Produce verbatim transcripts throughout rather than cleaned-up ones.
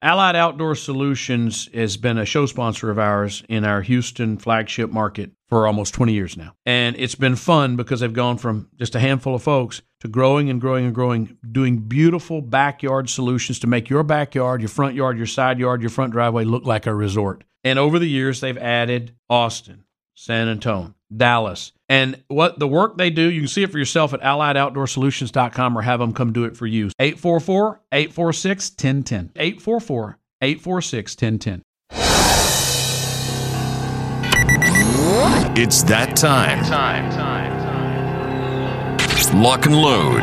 Allied Outdoor Solutions has been a show sponsor of ours in our Houston flagship market for almost twenty years now. And it's been fun because they've gone from just a handful of folks to growing and growing and growing, doing beautiful backyard solutions to make your backyard, your front yard, your side yard, your front driveway look like a resort. And over the years, they've added Austin, San Antonio, Dallas. And what the work they do, you can see it for yourself at allied outdoor solutions dot com or have them come do it for you. eight four four, eight four six, one zero one zero. eight four four, eight four six, one zero one zero. It's that time. Time, time, time. Lock and load.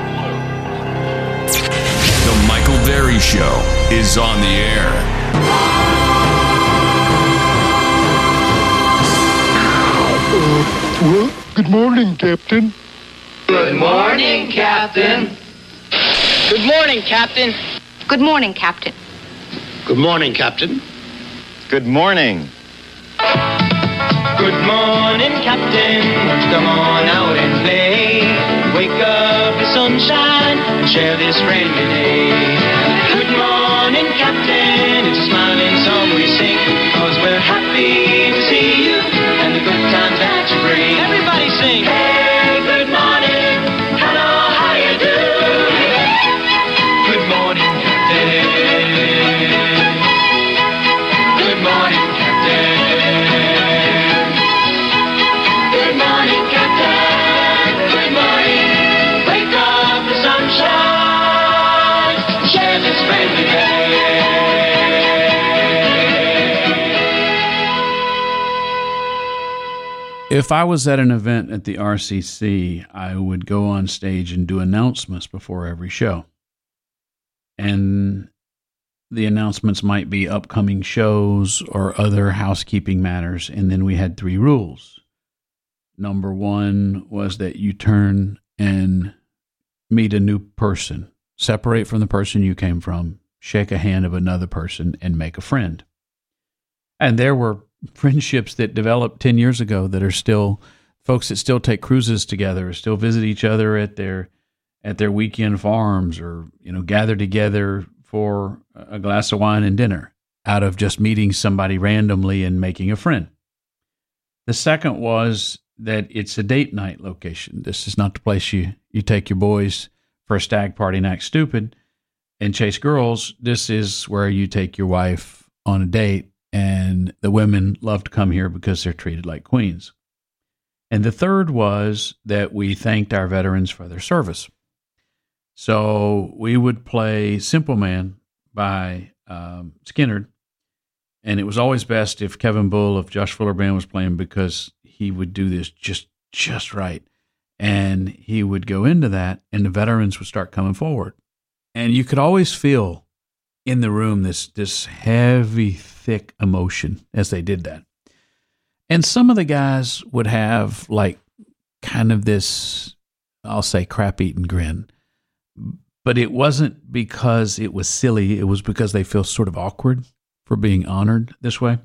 The Michael Berry Show is on the air. Uh, well, good morning, Captain. Good morning, Captain. Good morning, Captain. Good morning, Captain. Good morning, Captain. Good morning. Good morning, Captain. Come on out and play. Wake up the sunshine and share this friendly day. Good morning, Captain. It's a smiling song we sing, cause we're happy to see you and the good times that you bring. Everybody sing. Hey, good morning. Hello, how you do? Good morning, Captain. Good morning, Captain. Good morning, Captain. Good morning. Wake up the sunshine. Share this friendly day. If I was at an event at the R C C, I would go on stage and do announcements before every show. And the announcements might be upcoming shows or other housekeeping matters. And then we had three rules. Number one was that you turn and meet a new person, separate from the person you came from, shake a hand of another person, and make a friend. And there were friendships that developed ten years ago that are still folks that still take cruises together, or still visit each other at their at their weekend farms, or, you know, gather together for a glass of wine and dinner out of just meeting somebody randomly and making a friend. The second was that it's a date night location. This is not the place you, you take your boys for a stag party and act stupid and chase girls. This is where you take your wife on a date, and the women love to come here because they're treated like queens. And the third was that we thanked our veterans for their service. So we would play Simple Man by um, Skynyrd, and it was always best if Kevin Bull of Josh Fuller Band was playing, because he would do this just just right. And he would go into that, and the veterans would start coming forward. And you could always feel in the room this this heavy, thick emotion as they did that. And some of the guys would have like kind of this, I'll say, crap-eating grin. But it wasn't because it was silly. It was because they feel sort of awkward for being honored this way.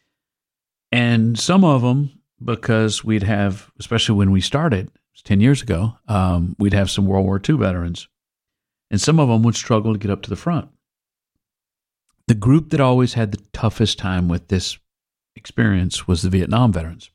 And some of them, because we'd have, especially when we started, it was ten years ago, um, we'd have some World War Two veterans. And some of them would struggle to get up to the front. The group that always had the toughest time with this experience was the Vietnam veterans.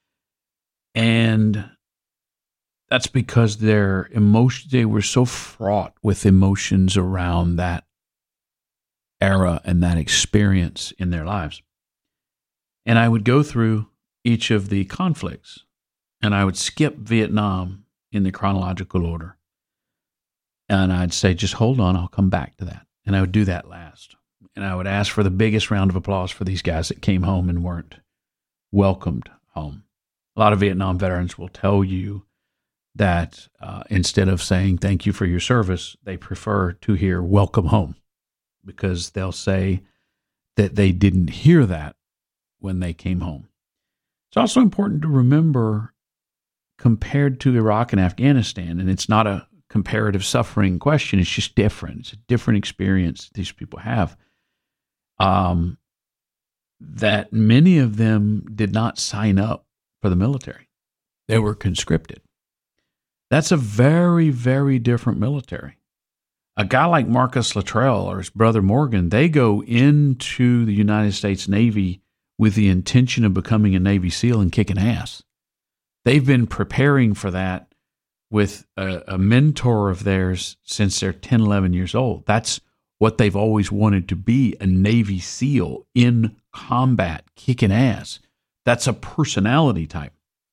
And that's because their emotions, they were so fraught with emotions around that era and that experience in their lives. And I would go through each of the conflicts, and I would skip Vietnam in the chronological order. And I'd say, just hold on, I'll come back to that. And I would do that last. And I would ask for the biggest round of applause for these guys that came home and weren't welcomed home. A lot of Vietnam veterans will tell you that uh, instead of saying thank you for your service, they prefer to hear welcome home, because they'll say that they didn't hear that when they came home. It's also important to remember, compared to Iraq and Afghanistan, and it's not a comparative suffering question, it's just different. It's a different experience these people have. Um, that many of them did not sign up for the military. They were conscripted. That's a very, very different military. A guy like Marcus Luttrell or his brother Morgan, they go into the United States Navy with the intention of becoming a Navy SEAL and kicking ass. They've been preparing for that with a, a mentor of theirs since they're ten, eleven years old. That's what they've always wanted to be, a Navy SEAL in combat, kicking ass. That's a personality type.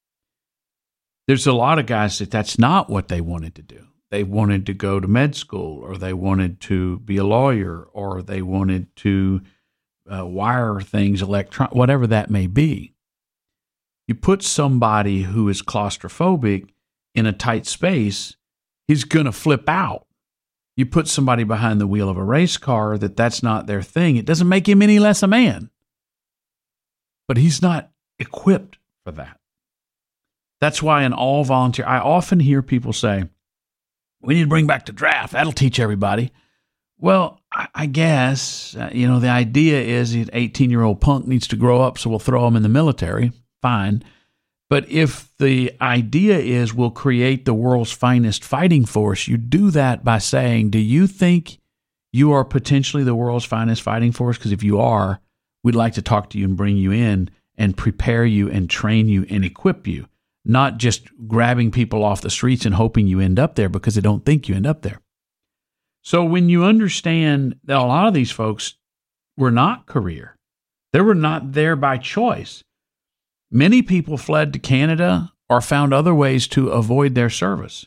There's a lot of guys that that's not what they wanted to do. They wanted to go to med school, or they wanted to be a lawyer, or they wanted to uh, wire things, electron, whatever that may be. You put somebody who is claustrophobic in a tight space, he's going to flip out. You put somebody behind the wheel of a race car that that's not their thing, it doesn't make him any less a man. But he's not equipped for that. That's why in all volunteer, I often hear people say, we need to bring back the draft. That'll teach everybody. Well, I, I guess, uh, you know, the idea is an eighteen-year-old punk needs to grow up, so we'll throw him in the military. Fine. But if the idea is we'll create the world's finest fighting force, you do that by saying, do you think you are potentially the world's finest fighting force? Because if you are, we'd like to talk to you and bring you in and prepare you and train you and equip you, not just grabbing people off the streets and hoping you end up there because they don't think you end up there. So when you understand that a lot of these folks were not career, they were not there by choice. Many people fled to Canada or found other ways to avoid their service.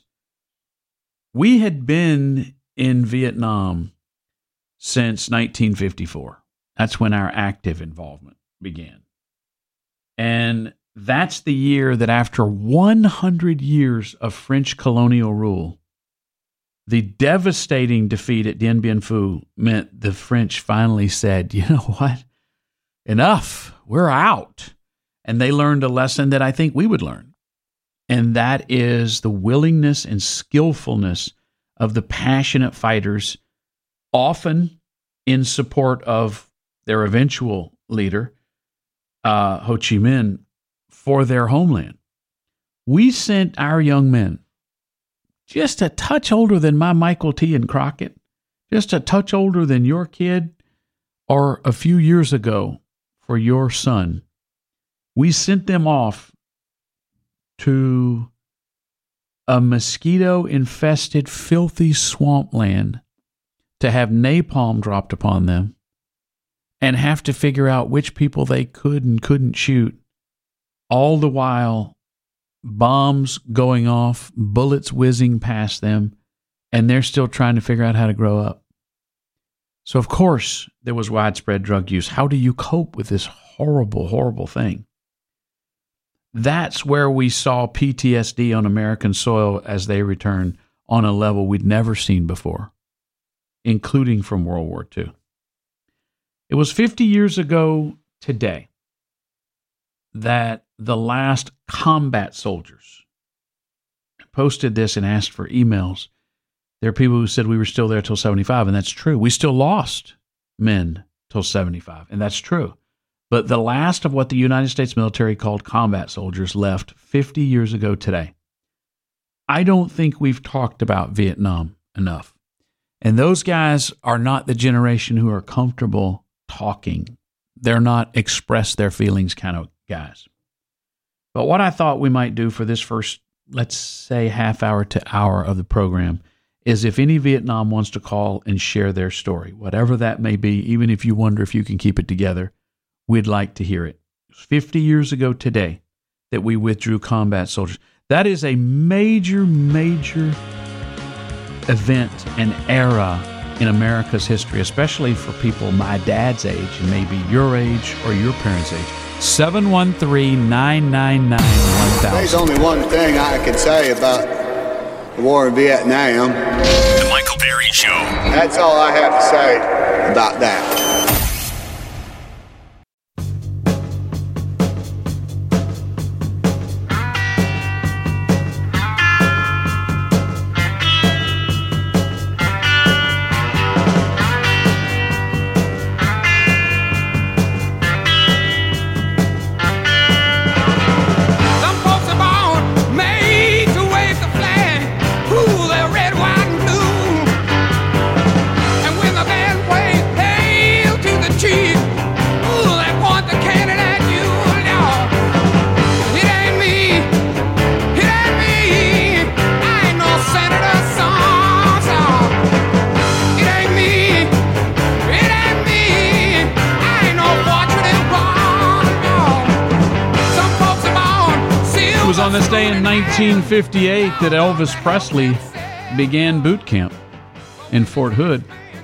We had been in Vietnam since nineteen fifty-four. That's when our active involvement began. And that's the year that after one hundred years of French colonial rule, the devastating defeat at Dien Bien Phu meant the French finally said, you know what? Enough. We're out. And they learned a lesson that I think we would learn. And that is the willingness and skillfulness of the passionate fighters, often in support of their eventual leader, uh, Ho Chi Minh, for their homeland. We sent our young men, just a touch older than my Michael T. and Crockett, just a touch older than your kid, or a few years ago for your son. We sent them off to a mosquito-infested, filthy swampland to have napalm dropped upon them and have to figure out which people they could and couldn't shoot, all the while bombs going off, bullets whizzing past them, and they're still trying to figure out how to grow up. So, of course, there was widespread drug use. How do you cope with this horrible, horrible thing? That's where we saw P T S D on American soil as they returned on a level we'd never seen before, including from World War Two. It was fifty years ago today that the last combat soldiers posted this and asked for emails. There are people who said we were still there till seventy-five, and that's true. We still lost men till seventy-five, and that's true. But the last of what the United States military called combat soldiers left fifty years ago today. I don't think we've talked about Vietnam enough. And those guys are not the generation who are comfortable talking. They're not express their feelings kind of guys. But what I thought we might do for this first, let's say, half hour to hour of the program is if any Vietnam wants to call and share their story, whatever that may be, even if you wonder if you can keep it together, we'd like to hear it. It was fifty years ago today that we withdrew combat soldiers. That is a major, major event and era in America's history, especially for people my dad's age and maybe your age or your parents' age. seven one three, nine nine nine, one thousand. There's only one thing I can say about the war in Vietnam. The Michael Berry Show. That's all I have to say about that. Made to wave the flag, ooh, they're red, white, and blue. on this day in nineteen fifty-eight that Elvis Presley began boot camp in Fort Hood.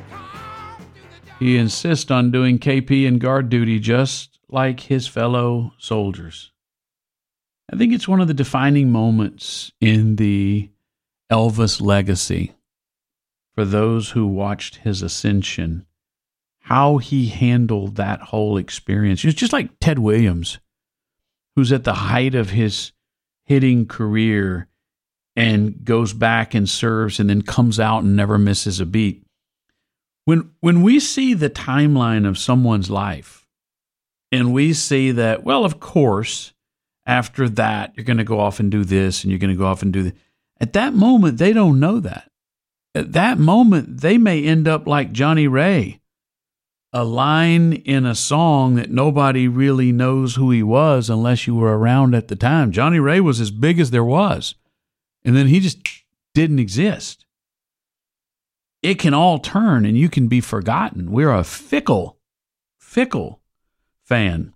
He insists on doing K P and guard duty just like his fellow soldiers. I think it's one of the defining moments in the Elvis legacy for those who watched his ascension, how he handled that whole experience. It's just like Ted Williams, who's at the height of his hitting career and goes back and serves and then comes out and never misses a beat. When when we see the timeline of someone's life and we see that, well, of course, after that, you're going to go off and do this and you're going to go off and do that. At that moment, they don't know that. At that moment, they may end up like Johnny Ray, a line in a song that nobody really knows who he was unless you were around at the time. Johnny Ray was as big as there was, and then he just didn't exist. It can all turn, and you can be forgotten. We're a fickle, fickle fan.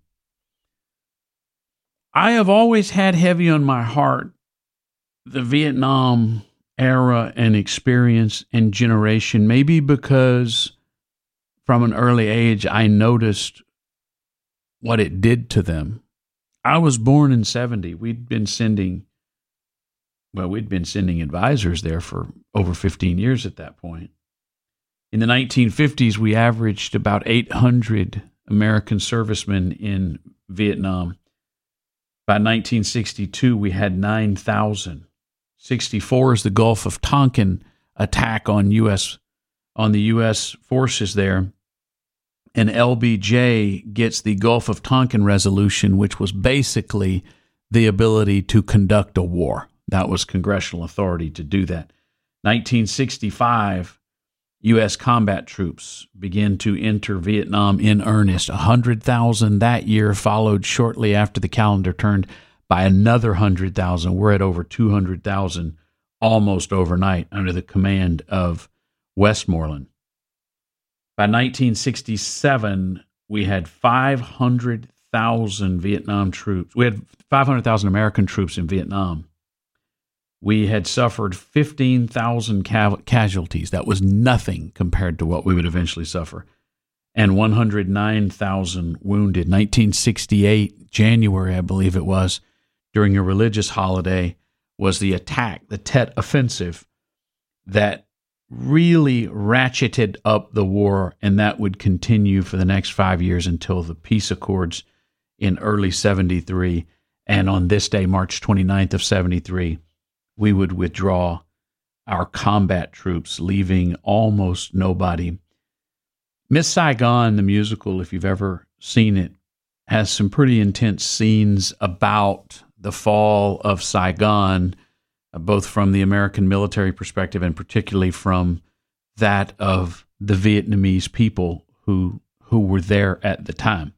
I have always had heavy on my heart the Vietnam era and experience and generation, maybe because from an early age, I noticed what it did to them. I was born in seventy. We'd been sending, well, we'd been sending advisors there for over fifteen years at that point. In the nineteen fifties, we averaged about eight hundred American servicemen in Vietnam. By nineteen sixty-two, we had nine thousand. sixty-four is the Gulf of Tonkin attack on U S on the U S forces there. And L B J gets the Gulf of Tonkin resolution, which was basically the ability to conduct a war. That was congressional authority to do that. nineteen sixty-five, U S combat troops begin to enter Vietnam in earnest. one hundred thousand that year, followed shortly after the calendar turned by another one hundred thousand. We're at over two hundred thousand almost overnight under the command of Westmoreland. By nineteen sixty-seven, we had five hundred thousand Vietnam troops. We had five hundred thousand American troops in Vietnam. We had suffered fifteen thousand ca- casualties. That was nothing compared to what we would eventually suffer. And one hundred nine thousand wounded. nineteen sixty-eight, January, I believe it was, during a religious holiday, was the attack, the Tet Offensive, that really ratcheted up the war, and that would continue for the next five years until the peace accords in early seventy-three. And on this day, March twenty-ninth of seventy-three, we would withdraw our combat troops, leaving almost nobody. Miss Saigon, the musical, if you've ever seen it, has some pretty intense scenes about the fall of Saigon, both from the American military perspective and particularly from that of the Vietnamese people who who were there at the time.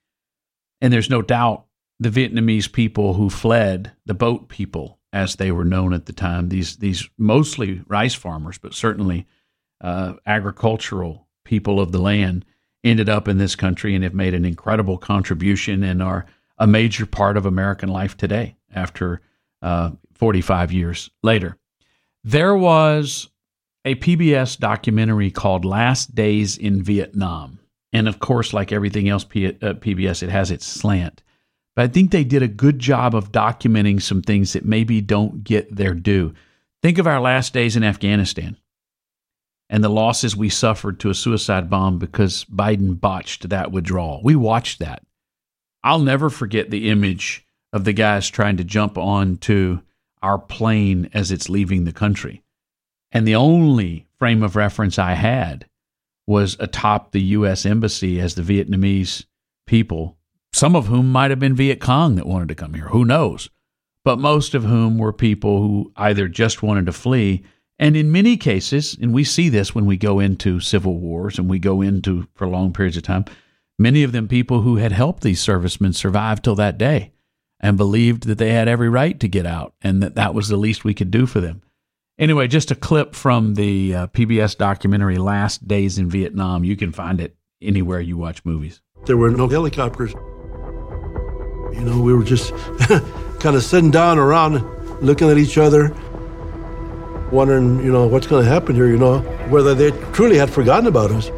And there's no doubt the Vietnamese people who fled, the boat people, as they were known at the time, these these mostly rice farmers, but certainly uh, agricultural people of the land, ended up in this country and have made an incredible contribution and are a major part of American life today after uh, forty-five years later. There was a P B S documentary called Last Days in Vietnam. And of course, like everything else P- uh, P B S, it has its slant. But I think they did a good job of documenting some things that maybe don't get their due. Think of our last days in Afghanistan and the losses we suffered to a suicide bomb because Biden botched that withdrawal. We watched that. I'll never forget the image of the guys trying to jump onto our plane as it's leaving the country. And the only frame of reference I had was atop the U S Embassy as the Vietnamese people, some of whom might have been Viet Cong that wanted to come here, who knows? But most of whom were people who either just wanted to flee, and in many cases, and we see this when we go into civil wars and we go into for long periods of time, many of them people who had helped these servicemen survive till that day and believed that they had every right to get out and that that was the least we could do for them. Anyway, just a clip from the uh, P B S documentary Last Days in Vietnam. You can find it anywhere you watch movies. There were no helicopters. You know, we were just kind of sitting down around, looking at each other, wondering, you know, what's going to happen here, you know, whether they truly had forgotten about us.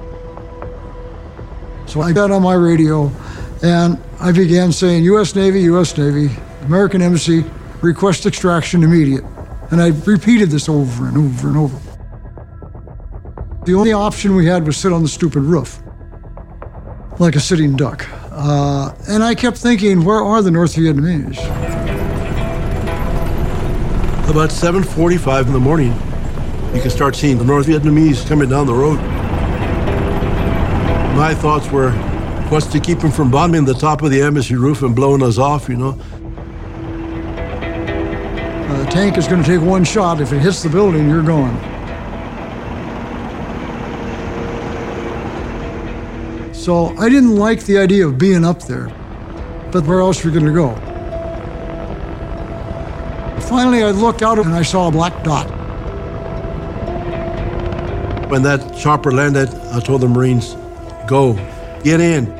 So I got on my radio, and I began saying, U S Navy, U S Navy, American Embassy, request extraction immediate. And I repeated this over and over and over. The only option we had was sit on the stupid roof, like a sitting duck. Uh, and I kept thinking, where are the North Vietnamese? About seven forty-five in the morning, you can start seeing the North Vietnamese coming down the road. My thoughts were, what's to keep them from bombing the top of the embassy roof and blowing us off, you know? A tank is going to take one shot. If it hits the building, you're gone. So I didn't like the idea of being up there, but where else were we going to go? Finally, I looked out and I saw a black dot. When that chopper landed, I told the Marines, go, get in.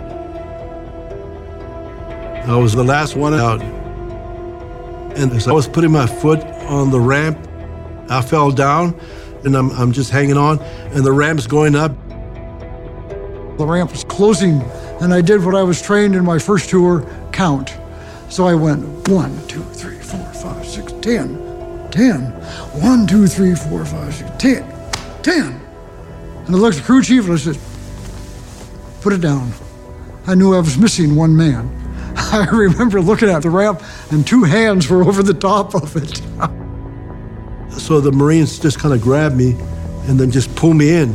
I was the last one out. And as I was putting my foot on the ramp, I fell down, and I'm, I'm just hanging on, and the ramp's going up. The ramp was closing, and I did what I was trained in my first tour, count. So I went one, two, three, four, five, six, ten, ten. One, two, three, four, five, six, ten, ten. And I looked at the crew chief and I said, put it down. I knew I was missing one man. I remember looking at the ramp and two hands were over the top of it. So the Marines just kind of grabbed me and then just pulled me in.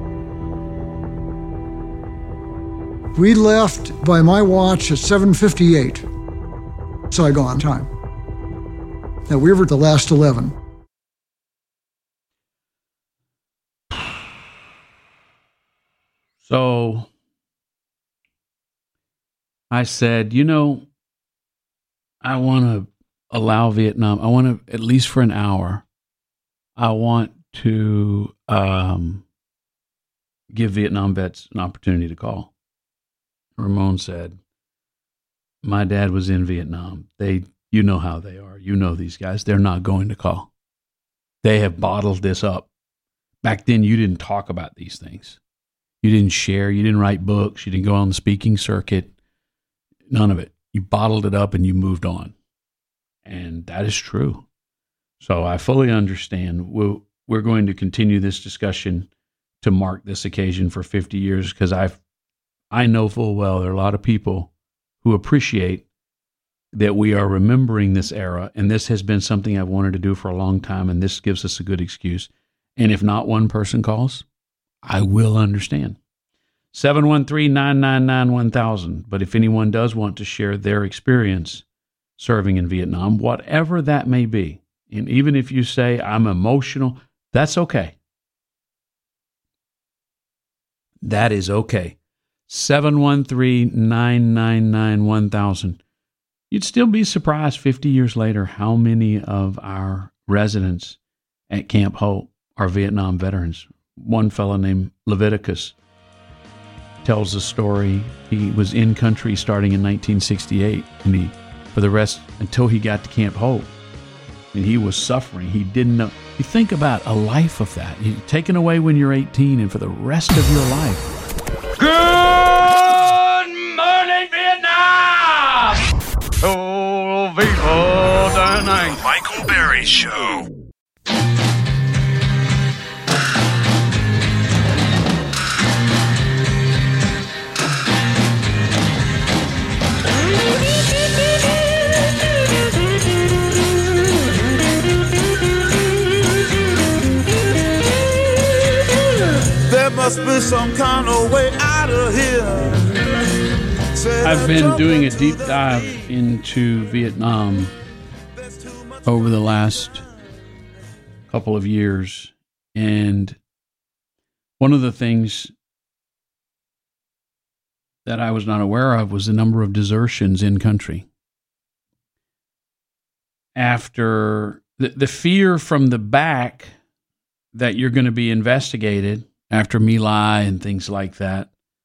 We left by my watch at seven fifty-eight. So I go on time. Now we were the last eleven. So I said, you know, I want to allow Vietnam, I want to, at least for an hour, I want to um, give Vietnam vets an opportunity to call. Ramon said, my dad was in Vietnam. They, you know how they are. You know these guys. They're not going to call. They have bottled this up. Back then, you didn't talk about these things. You didn't share. You didn't write books. You didn't go on the speaking circuit. None of it. You bottled it up and you moved on. And that is true. So I fully understand. We'll, we're going to continue this discussion to mark this occasion for fifty years because I've, I know full well there are a lot of people who appreciate that we are remembering this era. And this has been something I've wanted to do for a long time. And this gives us a good excuse. And if not one person calls, I will understand. seven one three, nine nine nine, one thousand. But if anyone does want to share their experience serving in Vietnam, whatever that may be, and even if you say, I'm emotional, that's okay. That is okay. seven one three, nine nine nine, one thousand. You'd still be surprised fifty years later how many of our residents at Camp Hope are Vietnam veterans. One fellow named Leviticus tells the story. He was in country starting in nineteen sixty-eight, and he, for the rest, until he got to Camp Hope, and he was suffering. He didn't know. You think about a life of that. You're taken away when you're eighteen, and for the rest of your life. Good morning, Vietnam! Oh, viva the night. Michael Berry Show. Must be some kind of way out of here. I've been doing a deep dive into Vietnam over the last couple of years, and one of the things that I was not aware of was the number of desertions in country. After the, the fear from the back that you're going to be investigated after My Lai and things like that,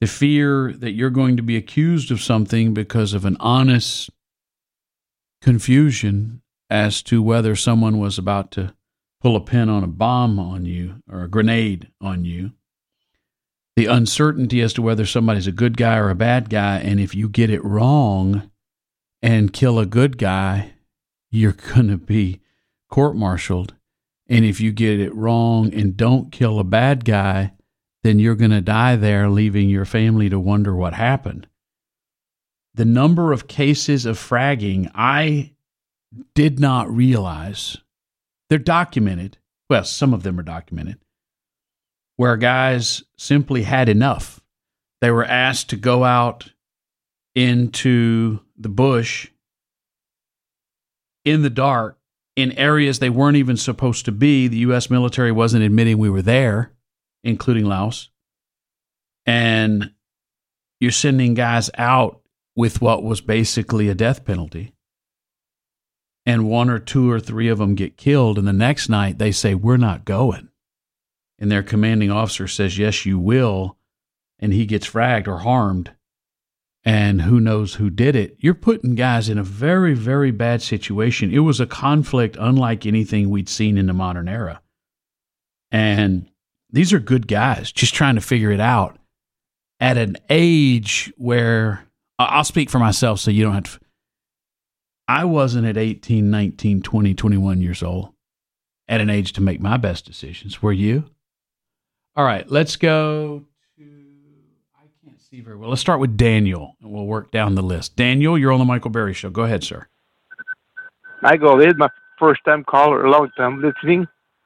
the fear that you're going to be accused of something because of an honest confusion as to whether someone was about to pull a pin on a bomb on you or a grenade on you. The uncertainty as to whether somebody's a good guy or a bad guy, and if you get it wrong and kill a good guy, you're going to be court-martialed. And if you get it wrong and don't kill a bad guy, then you're going to die there, leaving your family to wonder what happened. The number of cases of fragging, I did not realize. They're documented. Well, some of them are documented, where guys simply had enough. They were asked to go out into the bush in the dark in areas they weren't even supposed to be. The U S military wasn't admitting we were there, including Laos. And you're sending guys out with what was basically a death penalty. And one or two or three of them get killed. And the next night they say, we're not going. And their commanding officer says, yes, you will. And he gets fragged or harmed. And who knows who did it. You're putting guys in a very, very bad situation. It was a conflict unlike anything we'd seen in the modern era. And these are good guys just trying to figure it out at an age where, I'll speak for myself so you don't have to. I wasn't at eighteen, nineteen, twenty, twenty-one years old at an age to make my best decisions. Were you? All right, let's go to, I can't see very well. Let's start with Daniel, and we'll work down the list. Daniel, you're on the Michael Berry Show. Go ahead, sir. Michael, this is my first time caller, a long time listening.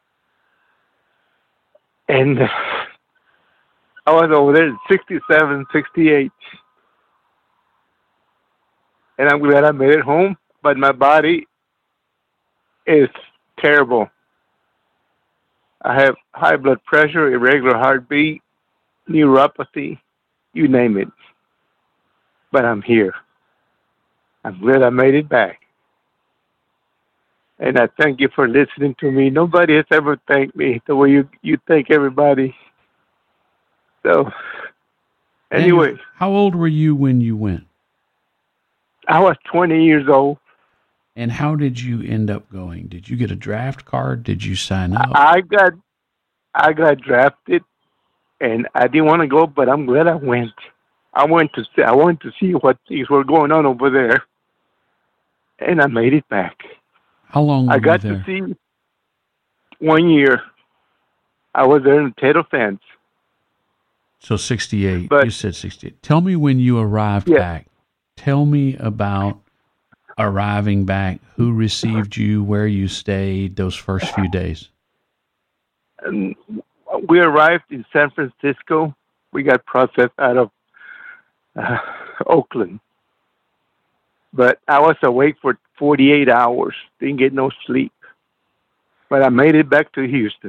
And uh, I was over there in sixty-seven, sixty-eight. And I'm glad I made it home, but my body is terrible. I have high blood pressure, irregular heartbeat, neuropathy, you name it. But I'm here. I'm glad I made it back. And I thank you for listening to me. Nobody has ever thanked me the way you, you thank everybody. So, anyway. Daniel, how old were you when you went? I was twenty years old. And how did you end up going? Did you get a draft card? Did you sign up? I got I got drafted, and I didn't want to go, but I'm glad I went. I went to see, I wanted to see what things were going on over there, and I made it back. How long were I got you there? to see one year. I was there in Tato Fence. So sixty-eight. But, you said sixty-eight. Tell me when you arrived yeah. back. Tell me about arriving back, who received you, where you stayed those first few days. Um, we arrived in San Francisco. We got processed out of uh, Oakland. But I was awake for forty-eight hours. Didn't get no sleep. But I made it back to Houston.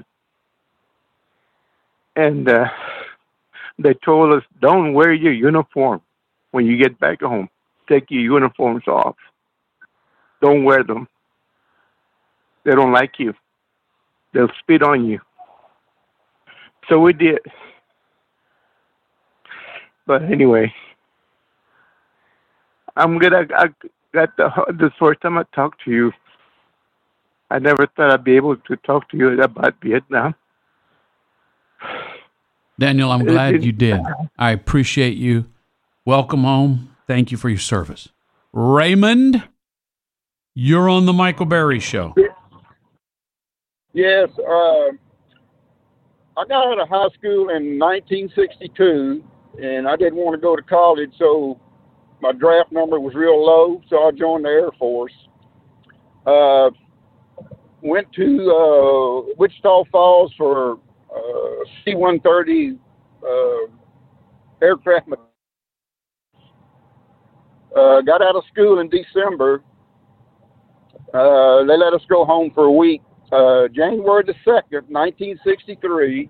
And uh, they told us, don't wear your uniform when you get back home. Take your uniforms off. Don't wear them. They don't like you. They'll spit on you. So we did. But anyway, I'm good. I, I got the, the first time I talked to you. I never thought I'd be able to talk to you about Vietnam. Daniel, I'm glad you did. I appreciate you. Welcome home. Thank you for your service. Raymond, you're on the Michael Berry Show. Yes. Uh, I got out of high school in nineteen sixty-two, and I didn't want to go to college, so my draft number was real low, so I joined the Air Force. Uh, went to uh, Wichita Falls for uh, C one thirty uh, aircraft mechanics. Uh, got out of school in December. Uh, they let us go home for a week. Uh, January the second, nineteen sixty-three,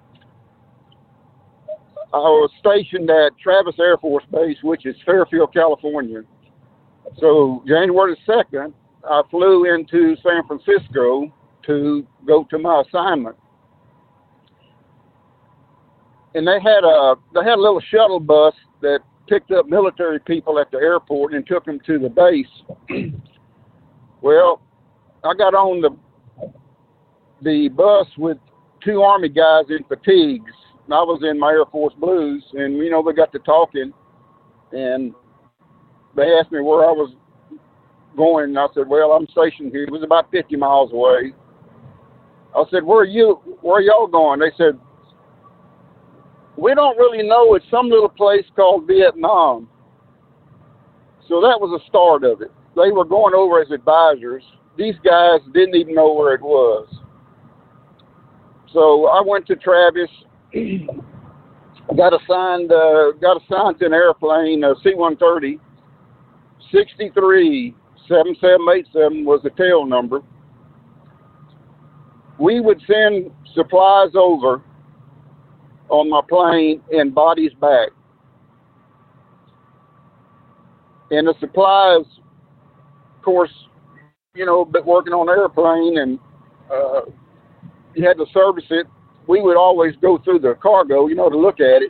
I was stationed at Travis Air Force Base, which is Fairfield, California. So January the second, I flew into San Francisco to go to my assignment. and they had a they had a little shuttle bus that picked up military people at the airport and took them to the base. Well, I got on the the bus with two Army guys in fatigues, and I was in my Air Force Blues, and you know we got to talking, and they asked me where I was going, and I said, well, I'm stationed here. It was about fifty miles away. I said, where are you? Where are y'all going? They said, we don't really know. It's some little place called Vietnam. So that was the start of it. They were going over as advisors. These guys didn't even know where it was. So I went to Travis, got assigned, uh, got assigned to an airplane, a C one thirty, sixty-three seven seven eight seven was the tail number. We would send supplies over on my plane and bodies back. And the supplies, of course, you know, but working on an airplane and uh, you had to service it. We would always go through the cargo, you know, to look at it.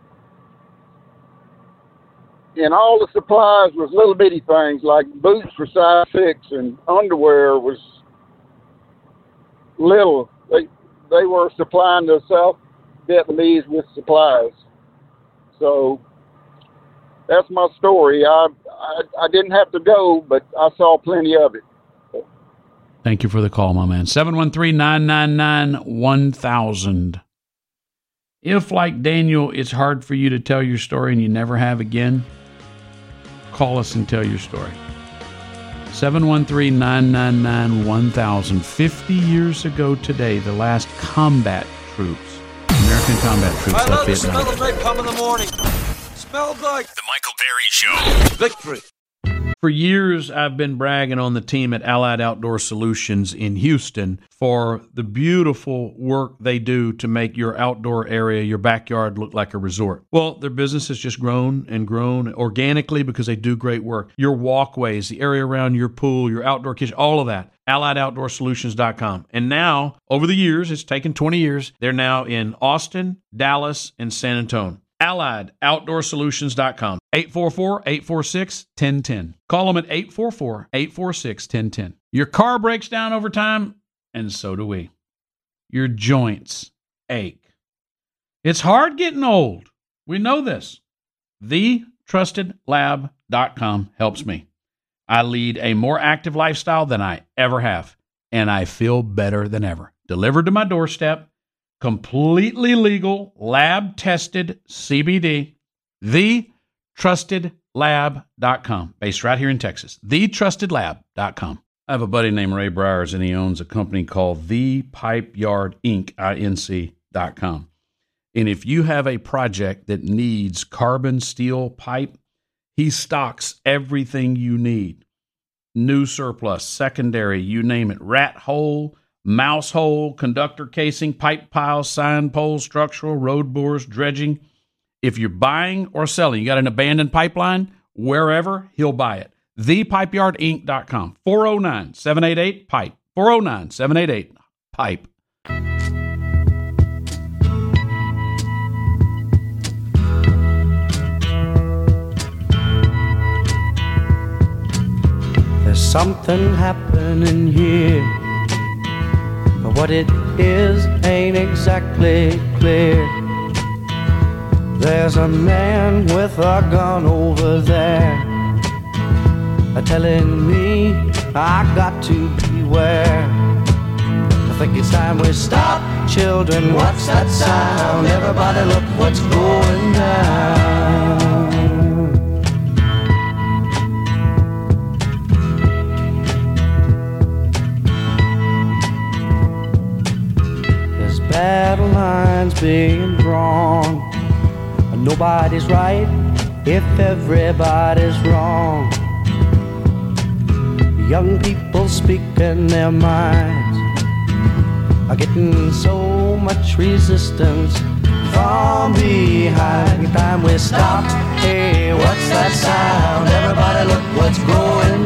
And all the supplies was little bitty things like boots for size six and underwear was little. They they were supplying the South Vietnamese with supplies. So that's my story. I, I I didn't have to go, but I saw plenty of it. Thank you for the call, my man. seven one three, nine nine nine, one thousand. If, like Daniel, it's hard for you to tell your story and you never have again, call us and tell your story. seven one three, nine nine nine, one thousand. fifty years ago today, the last combat troops, American combat troops I left love the Vietnam. smell of napalm in the morning. Smells like The Michael Berry Show. victory. For years, I've been bragging on the team at Allied Outdoor Solutions in Houston for the beautiful work they do to make your outdoor area, your backyard, look like a resort. Well, their business has just grown and grown organically because they do great work. Your walkways, the area around your pool, your outdoor kitchen, all of that. allied outdoor solutions dot com. And now, over the years, it's taken twenty years, they're now in Austin, Dallas, and San Antonio. allied outdoor solutions dot com. eight four four, eight four six, one zero one zero. Call them at eight four four, eight four six, one zero one zero. Your car breaks down over time, and so do we. Your joints ache. It's hard getting old. We know this. the trusted lab dot com helps me. I lead a more active lifestyle than I ever have, and I feel better than ever. Delivered to my doorstep. Completely legal, lab-tested C B D, the trusted lab dot com, based right here in Texas, the trusted lab dot com. I have a buddy named Ray Briers, and he owns a company called The Pipe Yard Inc dot com. And if you have a project that needs carbon steel pipe, he stocks everything you need. New surplus, secondary, you name it, rat hole, mouse hole, conductor casing, pipe piles, sign poles, structural, road bores, dredging. If you're buying or selling, you got an abandoned pipeline, wherever, he'll buy it. the pipe yard inc dot com. four oh nine, seven eight eight, PIPE. four oh nine, seven eight eight, PIPE. There's something happening here, but what it is ain't exactly clear. There's a man with a gun over there, a telling me I got to beware. I think it's time we stop, children. What's that sound? Everybody look what's going down. Battle lines being drawn. Nobody's right if everybody's wrong. Young people speaking their minds are getting so much resistance from behind. It's time we stop. Hey, what's that sound? Everybody look what's going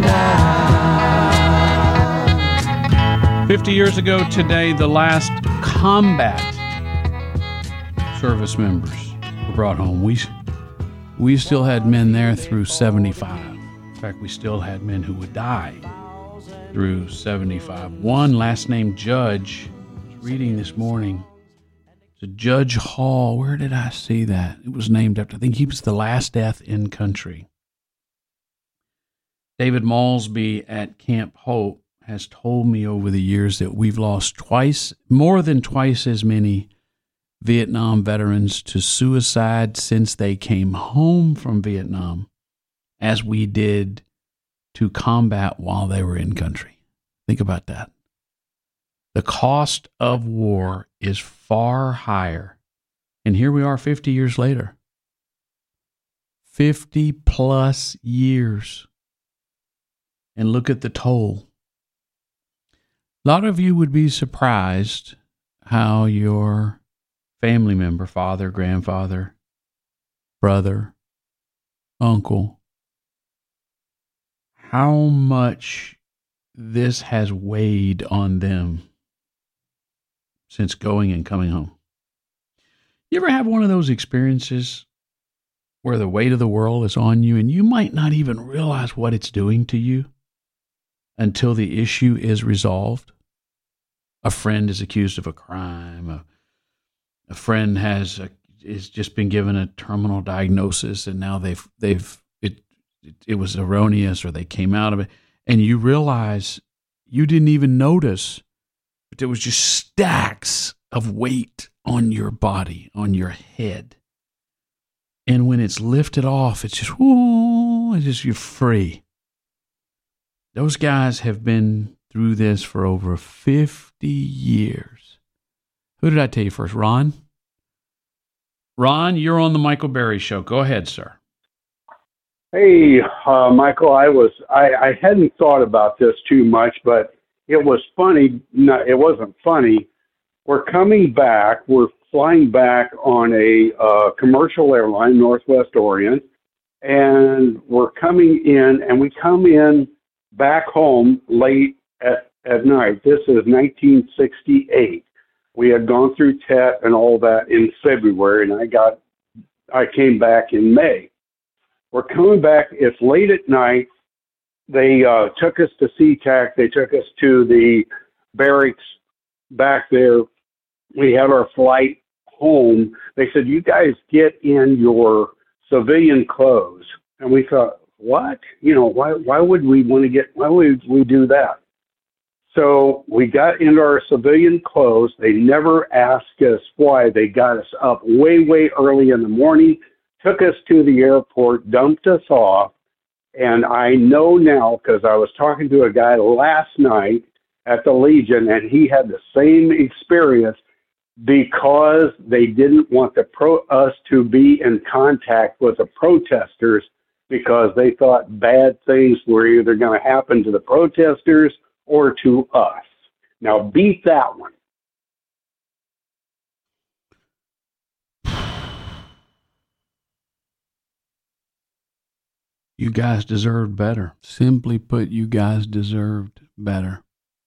down. fifty years ago today, the last combat service members were brought home. We we still had men there through seventy-five. In fact, we still had men who would die through seventy-five. One, last name Judge, I was reading this morning. It's a Judge Hall. Where did I see that? It was named after, I think he was the last death in country. David Malsby at Camp Hope has told me over the years that we've lost twice, more than twice as many Vietnam veterans to suicide since they came home from Vietnam as we did to combat while they were in country. Think about that. The cost of war is far higher. And here we are fifty years later. fifty plus years. And look at the toll. A lot of you would be surprised how your family member, father, grandfather, brother, uncle, how much this has weighed on them since going and coming home. You ever have one of those experiences where the weight of the world is on you and you might not even realize what it's doing to you until the issue is resolved? A friend is accused of a crime. A, a friend has a, is just been given a terminal diagnosis, and now they've they've it, it it was erroneous, or they came out of it, and you realize you didn't even notice, but there was just stacks of weight on your body, on your head, and when it's lifted off, it's just whoo, it's just you're free. Those guys have been through this for over fifty years. Who did I tell you first? Ron? Ron, you're on the Michael Berry Show. Go ahead, sir. Hey, uh, Michael, I was I, I hadn't thought about this too much, but it was funny. No, it wasn't funny. We're coming back. We're flying back on a uh, commercial airline, Northwest Orient, and we're coming in, and we come in back home late at, at night. This is nineteen sixty-eight. We had gone through T E T and all that in February, and I got, I came back in May. We're coming back. It's late at night. They uh, took us to SeaTac. They took us to the barracks back there. We had our flight home. They said, "You guys get in your civilian clothes." And we thought, what? You know, why why would we want to get, why would we do that? So we got into our civilian clothes. They never asked us why. They got us up way, way early in the morning, took us to the airport, dumped us off. And I know now, because I was talking to a guy last night at the Legion, and he had the same experience because they didn't want the pro, us to be in contact with the protesters, because they thought bad things were either going to happen to the protesters or to us. Now beat that one. You guys deserved better. Simply put, you guys deserved better.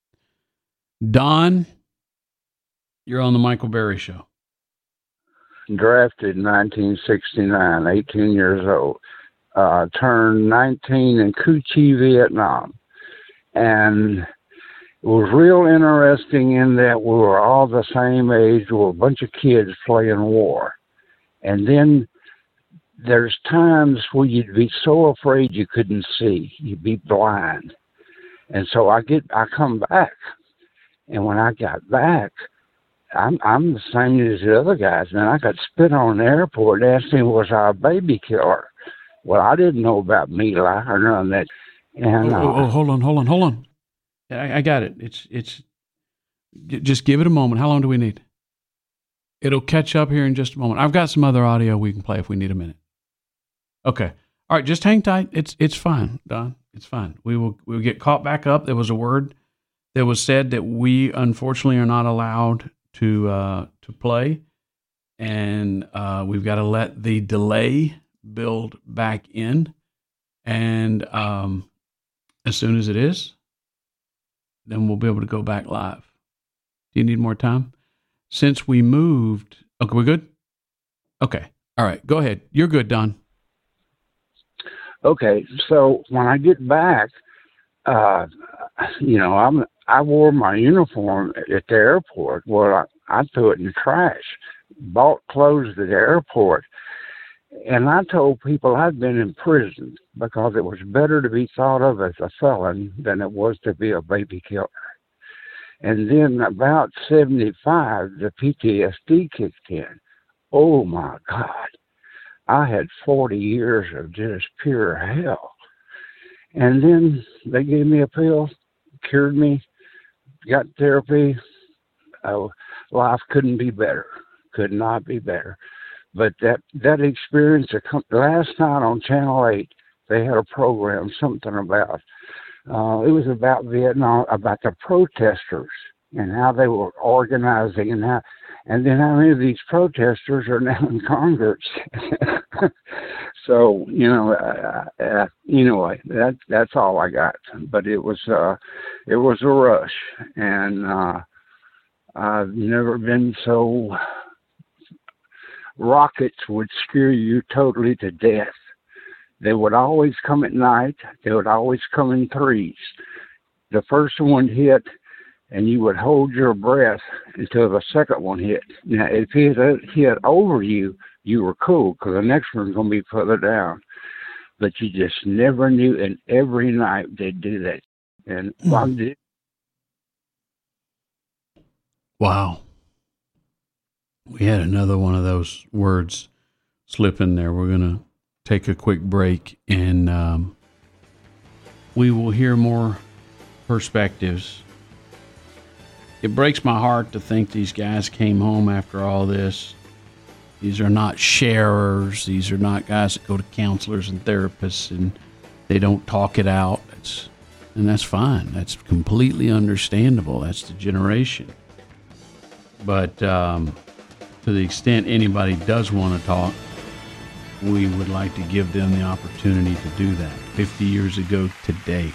Don, you're on the Michael Berry Show. Drafted in nineteen sixty-nine, eighteen years old. Uh, turned nineteen in Cu Chi, Vietnam. And it was real interesting in that we were all the same age. We were a bunch of kids playing war. And then there's times where you'd be so afraid you couldn't see. You'd be blind. And so I get, I come back. And when I got back, I'm I'm the same as the other guys. Man, I got spit on in the airport. They asked me, was I a baby killer? Well, I didn't know about My Lai or none of that. And, oh, oh, oh, hold on, hold on, hold on. I, I got it. It's it's. Just give it a moment. How long do we need? It'll catch up here in just a moment. I've got some other audio we can play if we need a minute. Okay. All right. Just hang tight. It's it's fine, Don. It's fine. We will we'll get caught back up. There was a word that was said that we unfortunately are not allowed to uh, to play, and uh, we've got to let the delay build back in, and um, as soon as it is, then we'll be able to go back live. Do you need more time? Since we moved, okay, we're good? Okay. All right. Go ahead. You're good, Don. Okay. So when I get back, uh, you know, I'm I wore my uniform at the airport. Well, I, I threw it in the trash. Bought clothes at the airport. And I told people I'd been in prison because it was better to be thought of as a felon than it was to be a baby killer. And then about seventy-five, the P T S D kicked in. Oh, my God. I had forty years of just pure hell. And then they gave me a pill, cured me, got therapy. Uh, life couldn't be better. Could not be better. But that, that experience, last night on Channel eight, they had a program, something about, uh, it was about Vietnam, about the protesters and how they were organizing and how, and then how many of these protesters are now in Congress. So, you know, uh, uh, anyway, that, that's all I got. But it was, uh, it was a rush. And uh, I've never been so... Rockets would scare you totally to death. They would always come at night. They would always come in threes. The first one hit, and you would hold your breath until the second one hit. Now, if it hit over you, you were cool, because the next one's going to be further down. But you just never knew, and every night they'd do that. And I did. Wow. We had another one of those words slip in there. We're going to take a quick break, and um, we will hear more perspectives. It breaks my heart to think these guys came home after all this. These are not sharers. These are not guys that go to counselors and therapists, and they don't talk it out. It's, and that's fine. That's completely understandable. That's the generation. But... Um, to the extent anybody does want to talk, we would like to give them the opportunity to do that. fifty years ago today.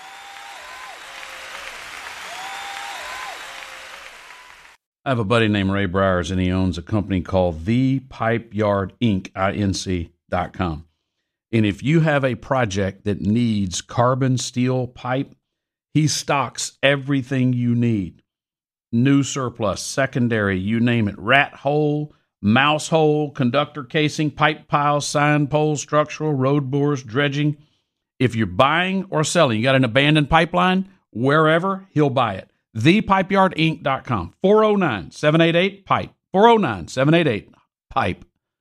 I have a buddy named Ray Briers, and he owns a company called The Pipe Yard Inc, I N C dot com. And if you have a project that needs carbon steel pipe, he stocks everything you need. New surplus, secondary, you name it, rat hole, mouse hole, conductor casing, pipe piles, sign poles, structural, road bores, dredging. If you're buying or selling, you got an abandoned pipeline, wherever, he'll buy it. the pipe yard inc dot com, four oh nine, seven eight eight, pipe, four oh nine, seven eight eight, pipe.